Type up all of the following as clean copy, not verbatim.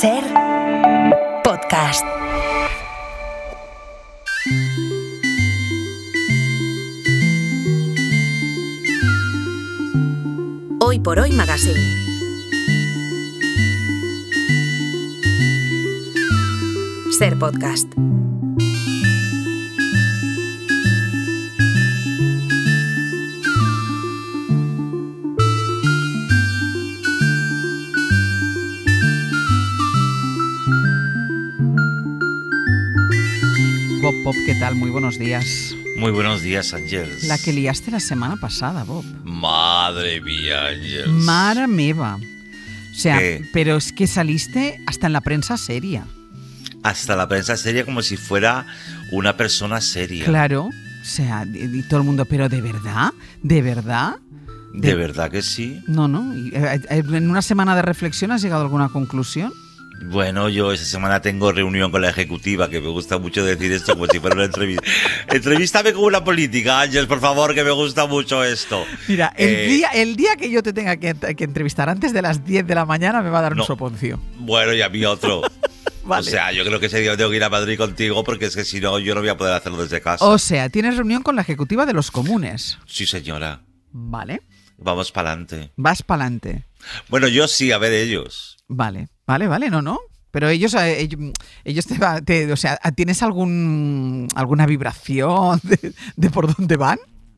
Ser podcast. Hoy por Hoy Magazine. Ser podcast. Bob, ¿qué tal? Muy buenos días. Muy buenos días, Ángels. La que liaste la semana pasada, Bob. Madre mía, Ángels. Mare meva. O sea, pero es que saliste hasta en la prensa seria. Hasta la prensa seria, como si fuera una persona seria. Claro. O sea, y todo el mundo, ¿pero de verdad? ¿De verdad? ¿De verdad que sí? No. ¿En una semana de reflexión has llegado a alguna conclusión? Bueno, yo esa semana tengo reunión con la ejecutiva, que me gusta mucho decir esto como si fuera una entrevista. Entrevístame con una política, Ángel, por favor, que me gusta mucho esto. Mira, el día que yo te tenga que entrevistar antes de las 10 de la mañana me va a dar un soponcio. Bueno, y a mí otro. Vale. O sea, yo creo que ese día tengo que ir a Madrid contigo, porque es que si no, yo no voy a poder hacerlo desde casa. O sea, tienes reunión con la ejecutiva de los comunes. Sí, señora. Vale. Vamos para adelante. Vas para adelante. Bueno, yo sí, a ver ellos. Vale, no. Pero ellos o sea, ¿tienes alguna vibración de por dónde van?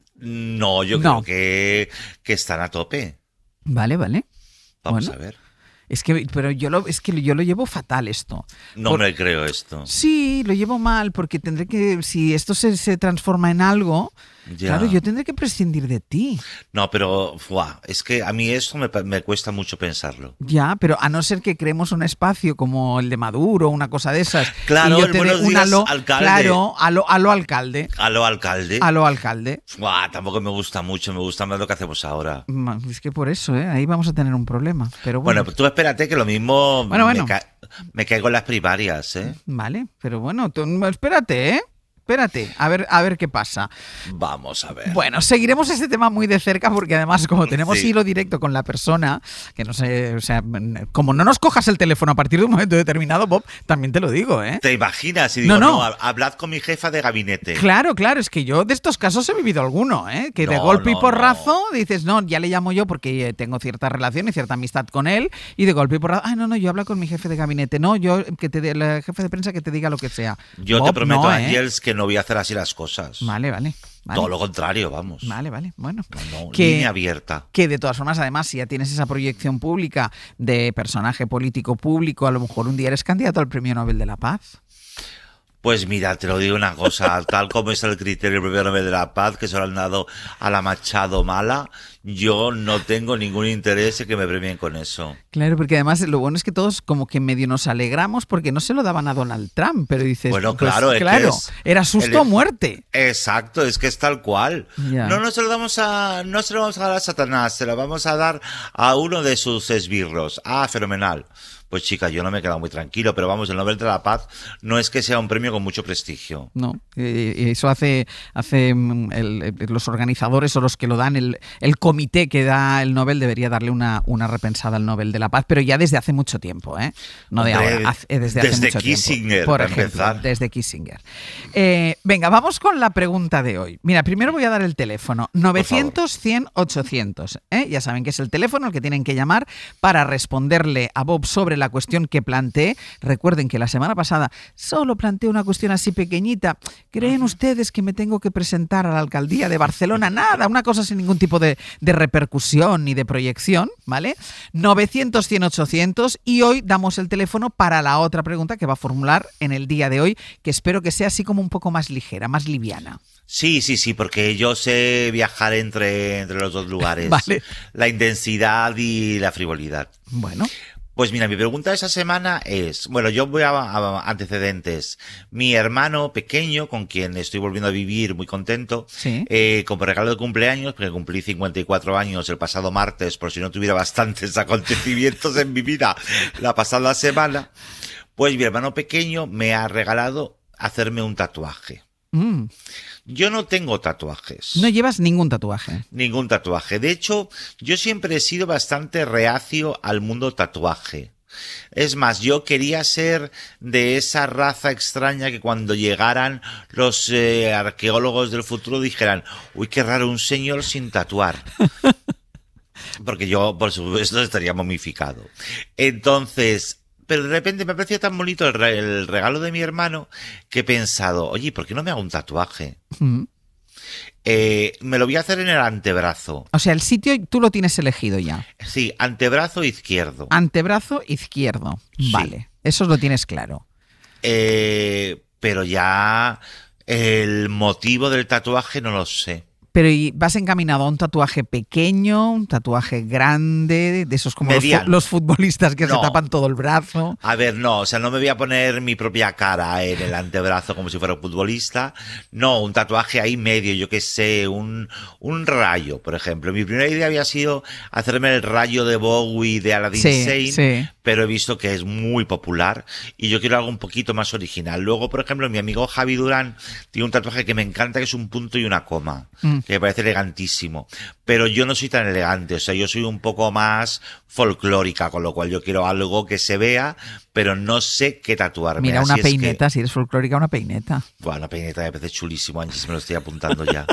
No, yo creo que están a tope. Vale. Vamos a ver. Pero yo lo llevo fatal esto. No me creo esto. Sí, lo llevo mal porque tendré que, si esto se transforma en algo, claro, yo tendré que prescindir de ti. No, pero es que a mí esto me cuesta mucho pensarlo. Ya, pero a no ser que creemos un espacio como el de Maduro, una cosa de esas. Claro, y yo te buenos días, alcalde. Claro, a lo alcalde. A lo alcalde. A lo alcalde. Tampoco me gusta mucho, me gusta más lo que hacemos ahora. Es que por eso, ahí vamos a tener un problema. Pero bueno, tú espérate que lo mismo bueno. Me caigo en las primarias, ¿eh? Vale, pero bueno, tú espérate, Espérate, a ver qué pasa. Vamos a ver. Bueno, seguiremos este tema muy de cerca porque además como tenemos hilo directo con la persona, que no sé, o sea, como no nos cojas el teléfono a partir de un momento determinado, Bob, también te lo digo, ¿eh? ¿Te imaginas? Y digo, no, hablad con mi jefa de gabinete. Claro, es que yo de estos casos he vivido alguno, ¿eh? Que de golpe y porrazo dices, no, ya le llamo yo porque tengo cierta relación y cierta amistad con él, y de golpe y porrazo, no, yo hablo con mi jefe de gabinete, no, yo, el jefe de prensa que te diga lo que sea. Yo Bob, te prometo, Ángels, que no voy a hacer así las cosas. Vale. Todo lo contrario, vamos. Vale, bueno. Línea abierta. Que de todas formas, además, si ya tienes esa proyección pública de personaje político público, a lo mejor un día eres candidato al Premio Nobel de la Paz. Pues mira, te lo digo una cosa, tal como es el criterio del Premio Nobel de la Paz, que se lo han dado a la Machado Mala, yo no tengo ningún interés en que me premien con eso. Claro, porque además lo bueno es que todos como que medio nos alegramos porque no se lo daban a Donald Trump, pero dices, bueno, pues, claro, era susto o muerte. Exacto, es que es tal cual. Ya. No se lo vamos a dar a Satanás, se lo vamos a dar a uno de sus esbirros. Fenomenal. Pues chica, yo no me he quedado muy tranquilo, pero vamos, el Nobel de la Paz no es que sea un premio con mucho prestigio. No, eso hace los organizadores o los que lo dan, el comité que da el Nobel debería darle una repensada al Nobel de la Paz, pero ya desde hace mucho tiempo, no de ahora, desde hace mucho Kissinger, tiempo. Por ejemplo, empezar. Desde Kissinger. Venga, vamos con la pregunta de hoy. Mira, primero voy a dar el teléfono, 900-100-800. Ya saben que es el teléfono al que tienen que llamar para responderle a Bob sobre la cuestión que planteé. Recuerden que la semana pasada solo planteé una cuestión así pequeñita. ¿Creen ustedes que me tengo que presentar a la alcaldía de Barcelona? Nada, una cosa sin ningún tipo de repercusión ni de proyección, ¿vale? 900-100-800 y hoy damos el teléfono para la otra pregunta que va a formular en el día de hoy, que espero que sea así como un poco más ligera, más liviana. Sí, porque yo sé viajar entre los dos lugares. Vale. La intensidad y la frivolidad. Bueno. Pues mira, mi pregunta de esa semana es, bueno, yo voy a antecedentes. Mi hermano pequeño, con quien estoy volviendo a vivir muy contento, como regalo de cumpleaños, porque cumplí 54 años el pasado martes, por si no tuviera bastantes acontecimientos en mi vida la pasada semana, pues mi hermano pequeño me ha regalado hacerme un tatuaje. Yo no tengo tatuajes. ¿No llevas ningún tatuaje? Ningún tatuaje. De hecho, yo siempre he sido bastante reacio al mundo tatuaje. Es más, yo quería ser de esa raza extraña que cuando llegaran los arqueólogos del futuro dijeran, uy, qué raro, un señor sin tatuar. Porque yo, por supuesto, estaría momificado. Entonces, pero de repente me ha parecido tan bonito el regalo de mi hermano que he pensado, oye, ¿por qué no me hago un tatuaje? Me lo voy a hacer en el antebrazo. O sea, el sitio tú lo tienes elegido ya. Sí, antebrazo izquierdo. Antebrazo izquierdo. Sí. Vale, eso lo tienes claro. Pero ya el motivo del tatuaje no lo sé. Pero ¿y vas encaminado a un tatuaje pequeño, un tatuaje grande, de esos como los futbolistas que se tapan todo el brazo? A ver, no, o sea, no me voy a poner mi propia cara en el antebrazo como si fuera un futbolista. No, un tatuaje ahí medio, yo qué sé, un rayo, por ejemplo. Mi primera idea había sido hacerme el rayo de Bowie de Aladdin Sane, pero he visto que es muy popular y yo quiero algo un poquito más original. Luego, por ejemplo, mi amigo Javi Durán tiene un tatuaje que me encanta, que es un punto y una coma. Que me parece elegantísimo, pero yo no soy tan elegante, o sea, yo soy un poco más folclórica, con lo cual yo quiero algo que se vea, pero no sé qué tatuarme. Mira, una peineta, si eres folclórica, una peineta. Bueno, una peineta me parece chulísimo, Angie, me lo estoy apuntando ya.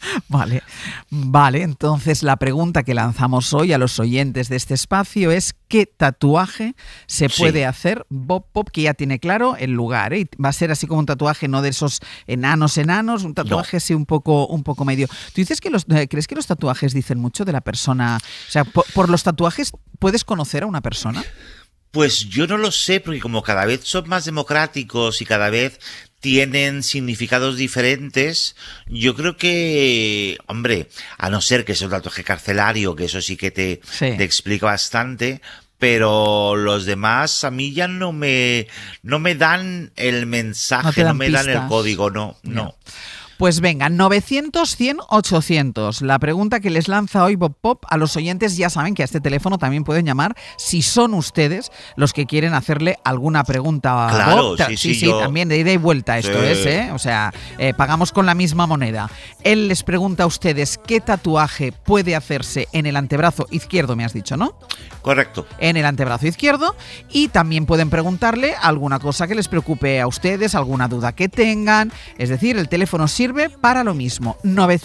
Vale, entonces la pregunta que lanzamos hoy a los oyentes de este espacio es ¿qué tatuaje se puede hacer? Bob Pop, que ya tiene claro el lugar, ¿eh? Va a ser así como un tatuaje, no de esos enanos, un tatuaje así un poco medio. ¿Tú dices que crees que los tatuajes dicen mucho de la persona? O sea, por los tatuajes puedes conocer a una persona. Pues yo no lo sé, porque como cada vez son más democráticos y cada vez tienen significados diferentes, yo creo que, hombre, a no ser que sea un tatuaje carcelario, que eso sí que te explica bastante, pero los demás a mí ya no me dan el mensaje, no me dan el código, no. Pues venga, 900-100-800. La pregunta que les lanza hoy Bob Pop a los oyentes, ya saben que a este teléfono también pueden llamar si son ustedes los que quieren hacerle alguna pregunta a Bob. Sí, también de ida y vuelta esto es, ¿eh? O sea, pagamos con la misma moneda. Él les pregunta a ustedes qué tatuaje puede hacerse en el antebrazo izquierdo, me has dicho, ¿no? Correcto. En el antebrazo izquierdo, y también pueden preguntarle alguna cosa que les preocupe a ustedes, alguna duda que tengan. Es decir, el teléfono sirve para lo mismo.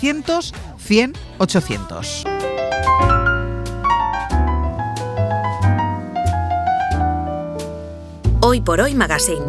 900-100-800. Hoy por Hoy Magazine.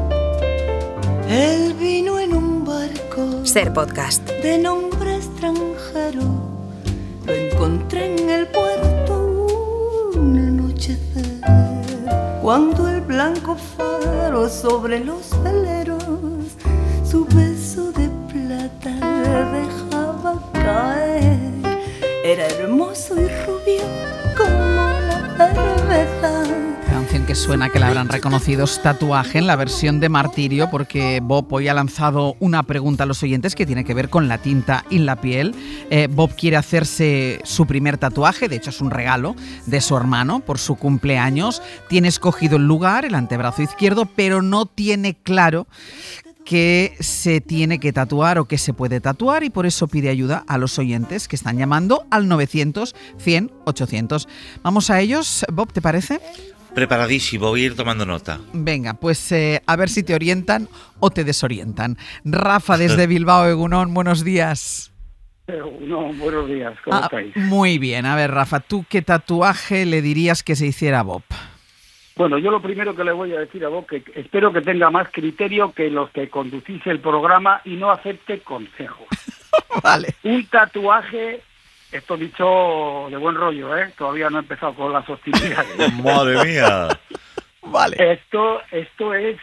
Él vino en un barco. Ser Podcast. De nombre extranjero. Lo encontré en el puerto un anochecer. Cuando el blanco faro sobre los veleros su beso de plata dejaba caer. Era hermoso y rubio como la cerveza. Canción que suena que la habrán reconocido es Tatuaje en la versión de Martirio, porque Bob hoy ha lanzado una pregunta a los oyentes que tiene que ver con la tinta y la piel. Bob quiere hacerse su primer tatuaje, de hecho es un regalo de su hermano por su cumpleaños. Tiene escogido el lugar, el antebrazo izquierdo, pero no tiene claro que se tiene que tatuar o que se puede tatuar, y por eso pide ayuda a los oyentes que están llamando al 900-100-800. Vamos a ellos. Bob, ¿te parece? Preparadísimo, voy a ir tomando nota. Venga, pues a ver si te orientan o te desorientan. Rafa desde Bilbao, Egunon, buenos días. No, buenos días, ¿cómo estáis? Muy bien, a ver Rafa, ¿tú qué tatuaje le dirías que se hiciera a Bob? Bueno, yo lo primero que le voy a decir a Bob, que espero que tenga más criterio que los que conducís el programa y no acepte consejos. Vale. Un tatuaje, esto dicho de buen rollo, ¿eh? Todavía no he empezado con las hostilidades. ¡Madre mía! Vale. Esto es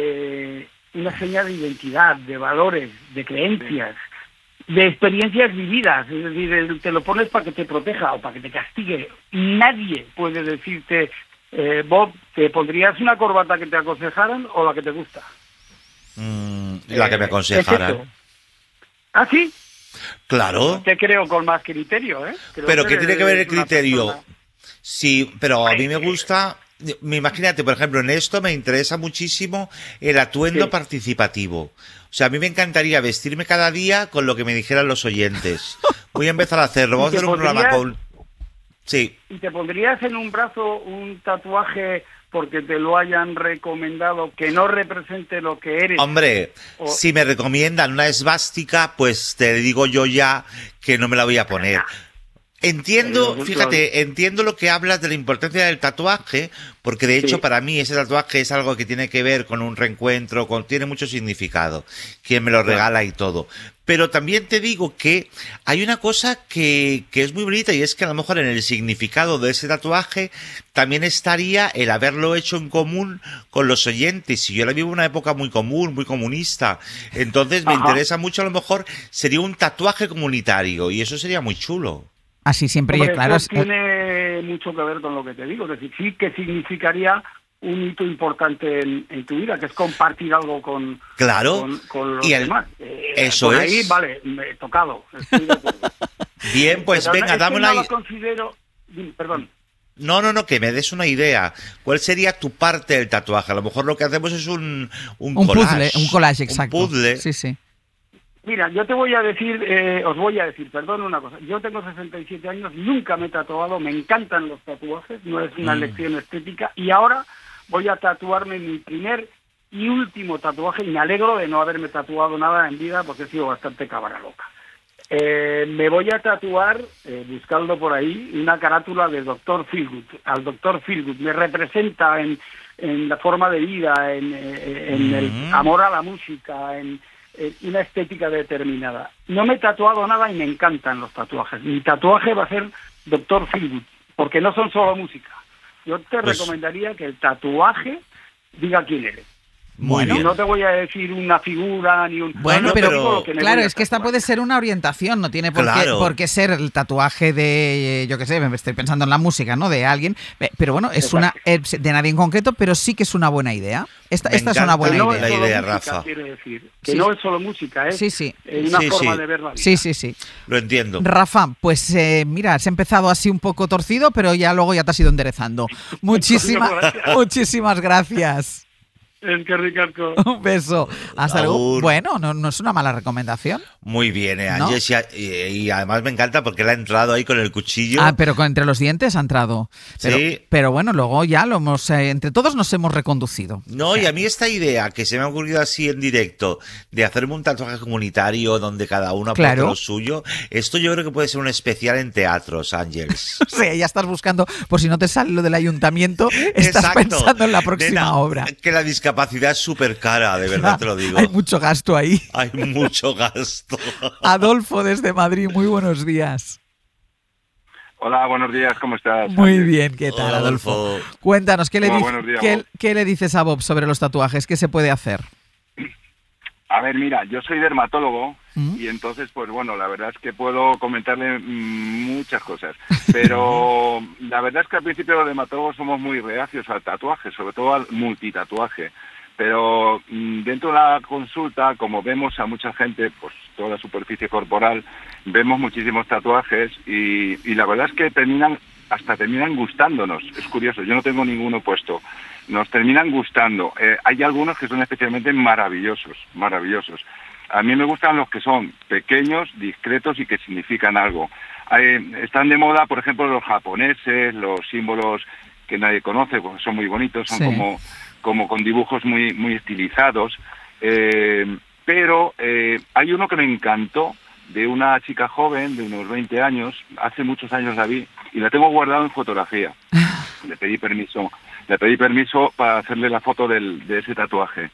una señal de identidad, de valores, de creencias, de experiencias vividas. Es decir, te lo pones para que te proteja o para que te castigue. Nadie puede decirte... Bob, ¿te pondrías una corbata que te aconsejaran o la que te gusta? La que me aconsejaran. ¿Ah, sí? Claro. Te creo con más criterio, ¿eh? Pero ¿qué tiene que ver el criterio? Sí, pero a mí me gusta... Imagínate, por ejemplo, en esto me interesa muchísimo el atuendo participativo. O sea, a mí me encantaría vestirme cada día con lo que me dijeran los oyentes. Voy a empezar a hacerlo. Vamos a hacer un programa con... Sí. ¿Y te pondrías en un brazo un tatuaje porque te lo hayan recomendado que no represente lo que eres? Hombre, si me recomiendan una esvástica, pues te digo yo ya que no me la voy a poner. Entiendo, fíjate, entiendo lo que hablas de la importancia del tatuaje, porque de hecho para mí ese tatuaje es algo que tiene que ver con un reencuentro, tiene mucho significado, quien me lo regala y todo. Pero también te digo que hay una cosa que es muy bonita, y es que a lo mejor en el significado de ese tatuaje también estaría el haberlo hecho en común con los oyentes. Y yo ahora vivo una época muy común, muy comunista, entonces me interesa mucho, a lo mejor sería un tatuaje comunitario, y eso sería muy chulo. Así siempre, Hombre, claro. Eso tiene mucho que ver con lo que te digo, es decir, sí que significaría un hito importante en tu vida, que es compartir algo con los demás. Eso por es. Ahí, vale, me he tocado, estoy de acuerdo. Bien, pues pero venga, dame una... No lo considero... Perdón. No, que me des una idea. ¿Cuál sería tu parte del tatuaje? A lo mejor lo que hacemos es un collage. Puzzle, un collage, exacto. Un puzzle. Sí. Mira, yo te voy a decir, perdón, una cosa. Yo tengo 67 años, nunca me he tatuado, me encantan los tatuajes, no es una elección estética, y ahora voy a tatuarme mi primer y último tatuaje, y me alegro de no haberme tatuado nada en vida porque he sido bastante cabra loca. Me voy a tatuar, buscando por ahí, una carátula de Dr. Feelgood. Al Dr. Feelgood me representa en la forma de vida, en el amor a la música, en una estética determinada. No me he tatuado nada y me encantan los tatuajes. Mi tatuaje va a ser Dr. Feelgood, porque no son solo música. Yo te recomendaría que el tatuaje diga quién eres. Bueno, no te voy a decir una figura ni un... Bueno, pero claro, es que esta tatuar. puede ser una orientación, no tiene por qué ser el tatuaje de, yo qué sé, me estoy pensando en la música, ¿no? De alguien, pero bueno, es de nadie en concreto, pero sí que es una buena idea. Esta es una buena idea. La idea, música, Rafa. Quiere decir, que no es solo música, es una Sí, forma sí. de ver la vida. Sí. Lo entiendo. Rafa, pues mira, has empezado así un poco torcido, pero luego ya te has ido enderezando. Muchísimas gracias. Es que Ricardo. Un beso. Hasta luego. Bueno, no es una mala recomendación. Muy bien, Ángeles, ¿no? Y además me encanta porque él ha entrado ahí con el cuchillo. Pero entre los dientes ha entrado. Pero bueno, luego ya lo hemos, entre todos nos hemos reconducido. No, y a mí esta idea que se me ha ocurrido así en directo de hacerme un tatuaje comunitario donde cada uno aporta lo suyo, esto yo creo que puede ser un especial en teatros, Ángeles. Ya estás buscando, por si no te sale lo del ayuntamiento, estás pensando en la próxima obra. Que la discapacidad es súper cara, de verdad te lo digo. Hay mucho gasto ahí. Hay mucho gasto. Adolfo desde Madrid, muy buenos días. Hola, buenos días, ¿cómo estás? Muy bien, ¿qué tal, Adolfo? Cuéntanos, ¿qué le dices a Bob sobre los tatuajes? ¿Qué se puede hacer? A ver, mira, yo soy dermatólogo y entonces, pues bueno, la verdad es que puedo comentarle muchas cosas, pero la verdad es que al principio los dermatólogos somos muy reacios al tatuaje, sobre todo al multitatuaje. Pero dentro de la consulta, como vemos a mucha gente, pues toda la superficie corporal, vemos muchísimos tatuajes y la verdad es que terminan gustándonos. Es curioso, yo no tengo ninguno puesto. Nos terminan gustando. Hay algunos que son especialmente maravillosos. A mí me gustan los que son pequeños, discretos y que significan algo. Están de moda, por ejemplo, los japoneses, los símbolos que nadie conoce, porque son muy bonitos, son como con dibujos muy estilizados, pero hay uno que me encantó, de una chica joven de unos 20 años, hace muchos años la vi, y la tengo guardado en fotografía. Le pedí permiso para hacerle la foto de ese tatuaje.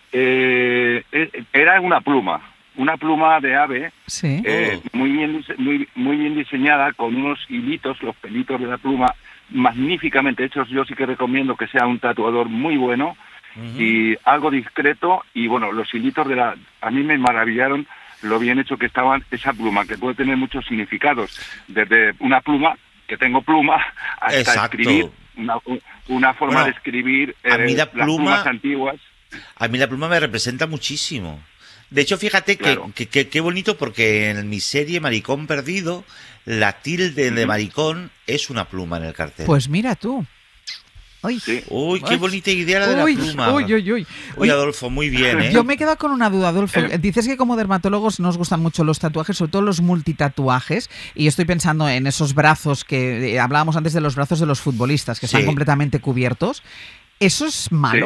Era una pluma de ave, muy bien diseñada, con unos hilitos, los pelitos de la pluma, magníficamente hechos. Yo sí que recomiendo que sea un tatuador muy bueno y algo discreto, y bueno, los hilitos a mí me maravillaron lo bien hecho que estaban esa pluma, que puede tener muchos significados, desde una pluma, que tengo pluma, hasta escribir, una forma de escribir a mí las plumas antiguas. A mí la pluma me representa muchísimo. De hecho, fíjate que qué bonito, porque en mi serie Maricón Perdido, la tilde de maricón es una pluma en el cartel. Pues mira tú. Uy, Sí. Uy, qué bonita idea la de la pluma. Uy, Adolfo, muy bien, ¿eh? Yo me he quedado con una duda, Adolfo. Dices que como dermatólogos nos gustan mucho los tatuajes, sobre todo los multitatuajes, y estoy pensando en esos brazos que hablábamos antes de los brazos de los futbolistas, que están completamente cubiertos. ¿Eso es malo?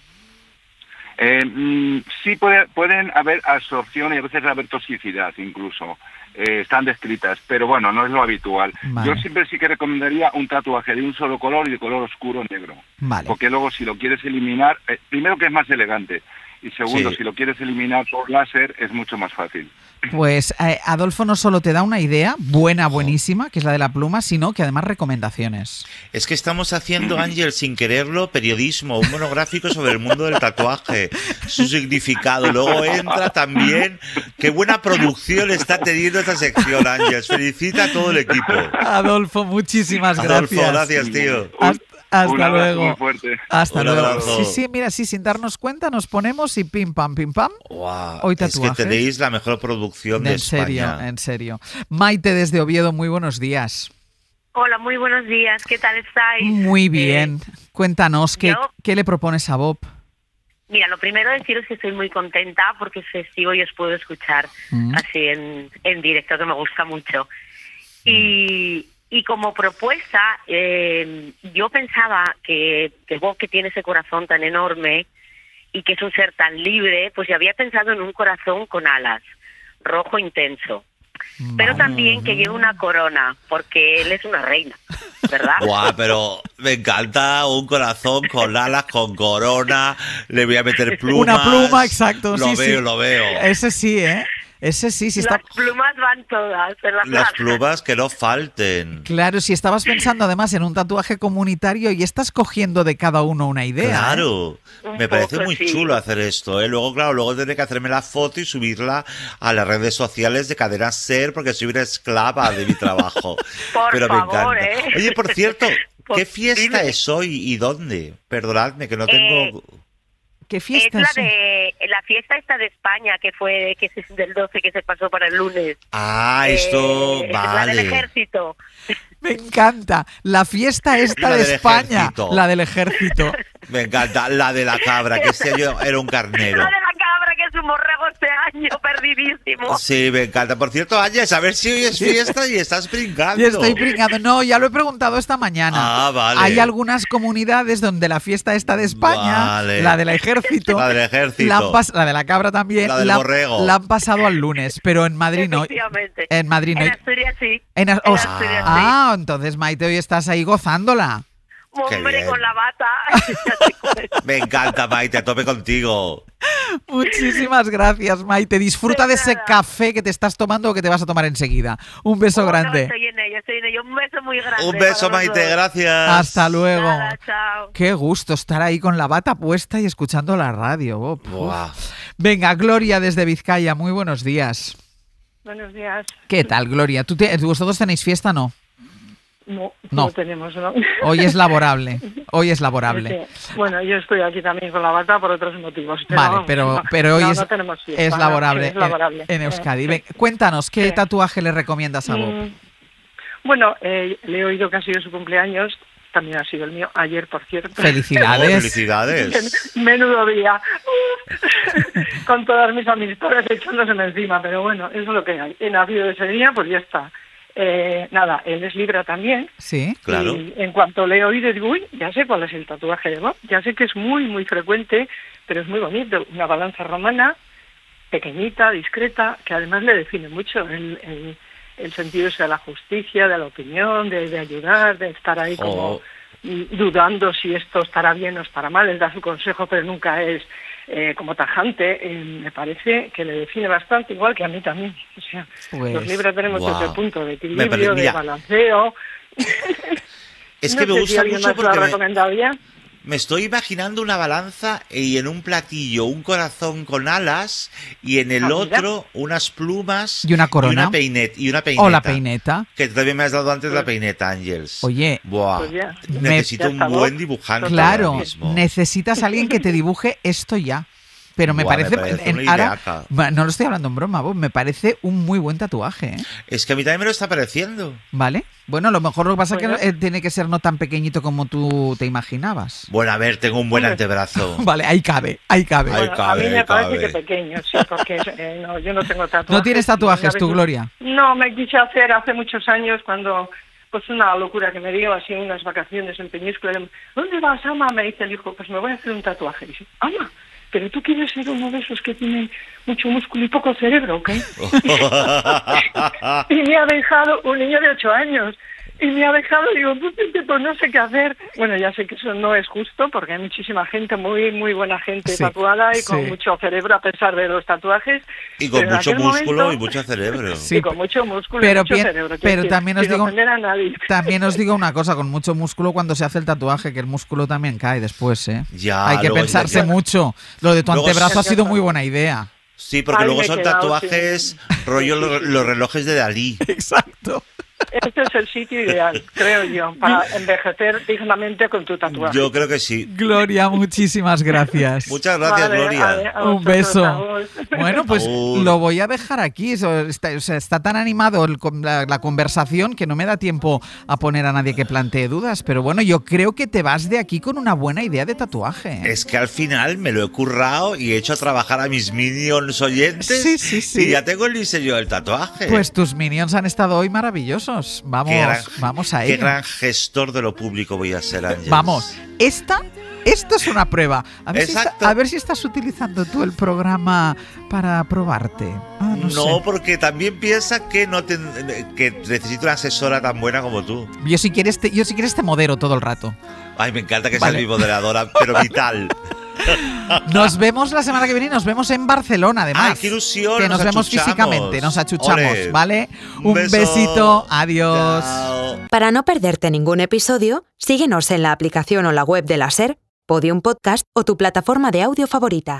Sí, pueden haber absorción y a veces haber toxicidad incluso. Están descritas, pero bueno, no es lo habitual. Vale. Yo siempre sí que recomendaría un tatuaje de un solo color y de color oscuro negro. Vale. Porque luego si lo quieres eliminar, primero que es más elegante, y segundo, si lo quieres eliminar por láser es mucho más fácil. Pues Adolfo no solo te da una idea buenísima, que es la de la pluma, sino que además recomendaciones. Es que estamos haciendo, Ángel, sin quererlo, periodismo, un monográfico sobre el mundo del tatuaje, su significado. Luego entra también, qué buena producción está teniendo esta sección, Ángel. Felicita a todo el equipo. Adolfo, muchísimas gracias. Adolfo, gracias, tío. Hasta luego. Muy fuerte. Hasta luego. Abrazo. Sí, mira, sin darnos cuenta nos ponemos y pim pam. Wow, Hoy es tatuajes. que tenéis la mejor producción de España. En serio. Maite desde Oviedo, muy buenos días. Hola, muy buenos días. ¿Qué tal estáis? Muy bien. Cuéntanos, ¿qué le propones a Bob? Mira, lo primero deciros que estoy muy contenta porque es festivo y os puedo escuchar así en directo, que me gusta mucho. Y como propuesta, yo pensaba que Bob, que tiene ese corazón tan enorme y que es un ser tan libre, pues yo había pensado en un corazón con alas, rojo intenso. Pero también que lleve una corona, porque él es una reina, ¿verdad? Guau, pero me encanta un corazón con alas, con corona, le voy a meter plumas. Una pluma, exacto. Lo veo. Ese sí, ¿eh? Ese sí, Las plumas van todas. Las plumas que no falten. Claro, si estabas pensando además en un tatuaje comunitario y estás cogiendo de cada uno una idea. Claro, me parece muy sí. chulo hacer esto, ¿eh? Luego tendré que hacerme la foto y subirla a las redes sociales de Cadena SER porque soy una esclava de mi trabajo. Por favor, me encanta. Oye, por cierto, ¿qué fiesta es hoy y dónde? Perdonadme que no tengo... ¿Qué fiesta es? La fiesta esta de España, que es del 12, que se pasó para el lunes. Esto, vale. La del ejército. Me encanta. La fiesta esta de España. Ejército. La del ejército. Me encanta. La de la cabra, que este año era un carnero. La de la cabra, que es un borrego este año, perdidísimo. Sí, me encanta. Por cierto, Ángel, a ver si hoy es fiesta y estás brincando. Y estoy brincando. No, ya lo he preguntado esta mañana. Vale. Hay algunas comunidades donde la fiesta esta de España, la del ejército, la de la cabra también, la del borrego, la han pasado al lunes, pero en Madrid no. En Madrid no. En Asturias sí. En Asturias sí. Entonces, Maite, hoy estás ahí gozándola. Hombre, con la bata. Me encanta, Maite, a tope contigo. Muchísimas gracias, Maite. Disfruta de ese café que te estás tomando o que te vas a tomar enseguida. Un beso grande. No, estoy en ello. Un beso muy grande. Un beso, Maite, gracias. Hasta luego. Nada, chao. Qué gusto estar ahí con la bata puesta y escuchando la radio. Wow. Venga, Gloria desde Vizcaya, muy buenos días. Buenos días. ¿Qué tal, Gloria? ¿Vosotros tenéis fiesta, no? No tenemos, ¿no? Hoy es laborable. Sí. Bueno, yo estoy aquí también con la bata por otros motivos. Vale, pero hoy no tenemos fiesta, es laborable, es laborable. En Euskadi. Ven, cuéntanos, ¿qué tatuaje le recomiendas a Bob? Bueno, le he oído que ha sido su cumpleaños. También ha sido el mío, ayer, por cierto. ¡Felicidades! ¡Felicidades! Menudo día. Con todas mis amistades echándoseme encima, pero bueno, eso es lo que hay. He nacido ese día, pues ya está. Nada, él es Libra también. Sí, claro. Y en cuanto le he oído, digo, uy, ya sé cuál es el tatuaje de Bob. Ya sé que es muy, muy frecuente, pero es muy bonito. Una balanza romana, pequeñita, discreta, que además le define mucho el sentido ese de la justicia, de la opinión, de ayudar, de estar ahí como dudando si esto estará bien o estará mal. Él da su consejo, pero nunca es como tajante. Me parece que le define bastante, igual que a mí también. O sea, pues, los Libra tenemos ese punto de equilibrio, de balanceo. Es que me gusta mucho porque lo ha recomendado ya. Me estoy imaginando una balanza y en un platillo un corazón con alas y en el otro unas plumas y una corona y una peineta. O la peineta. Que también me has dado antes la peineta, Ángels. Oye, pues necesito un buen dibujante. Claro, necesitas a alguien que te dibuje esto ya. Pero me parece ahora, no lo estoy hablando en broma, Bob, me parece un muy buen tatuaje, ¿eh? Es que a mí también me lo está pareciendo. Vale. Bueno, a lo mejor lo que pasa es que tiene que ser no tan pequeñito como tú te imaginabas. Bueno, a ver, tengo un buen antebrazo. Vale, ahí cabe. Bueno, a mí me parece que pequeño, sí, porque yo no tengo tatuajes. ¿No tienes tatuajes tú, Gloria? No, me quise hacer hace muchos años cuando... Pues una locura que me dio así unas vacaciones en Peñíscola. ¿Dónde vas, ama? Me dice el hijo, pues me voy a hacer un tatuaje. Y dice, ama, pero tú quieres ser uno de esos que tienen mucho músculo y poco cerebro, ¿ok? Y me ha dejado un niño de 8 años. Y me ha dejado, digo, pues no sé qué hacer. Bueno, ya sé que eso no es justo, porque hay muchísima gente, muy muy buena gente tatuada y con mucho cerebro a pesar de los tatuajes. Y con mucho músculo y mucho cerebro. Sí, y con mucho músculo y mucho cerebro. Pero también os digo una cosa, con mucho músculo cuando se hace el tatuaje, que el músculo también cae después, ¿eh? Ya, hay que pensarse mucho. Lo de tu antebrazo ha sido muy buena idea. Sí, porque luego son tatuajes rollo los relojes de Dalí. Exacto. Este es el sitio ideal, creo yo, para envejecer dignamente con tu tatuaje. Yo creo que sí. Gloria, muchísimas gracias. Muchas gracias, Gloria. Un beso. Bueno, pues lo voy a dejar aquí. Está tan animado la conversación que no me da tiempo a poner a nadie que plantee dudas. Pero bueno, yo creo que te vas de aquí con una buena idea de tatuaje. Es que al final me lo he currado y he hecho trabajar a mis minions oyentes. Sí. Y ya tengo el diseño del tatuaje. Pues tus minions han estado hoy maravillosos. Vamos a ello. Qué gran gestor de lo público voy a ser, Ángel. Vamos, esto es una prueba. A ver si estás utilizando tú el programa para probarte. No sé. Porque también piensa que que necesito una asesora tan buena como tú. Yo si quieres te modero todo el rato. Ay, me encanta que seas mi moderadora, pero vital. Nos vemos la semana que viene, nos vemos en Barcelona, además. ¡Ay, qué ilusión! Que nos vemos físicamente, nos achuchamos, ¿vale? Un besito, adiós. Chao. Para no perderte ningún episodio, síguenos en la aplicación o la web de la SER, Podium Podcast o tu plataforma de audio favorita.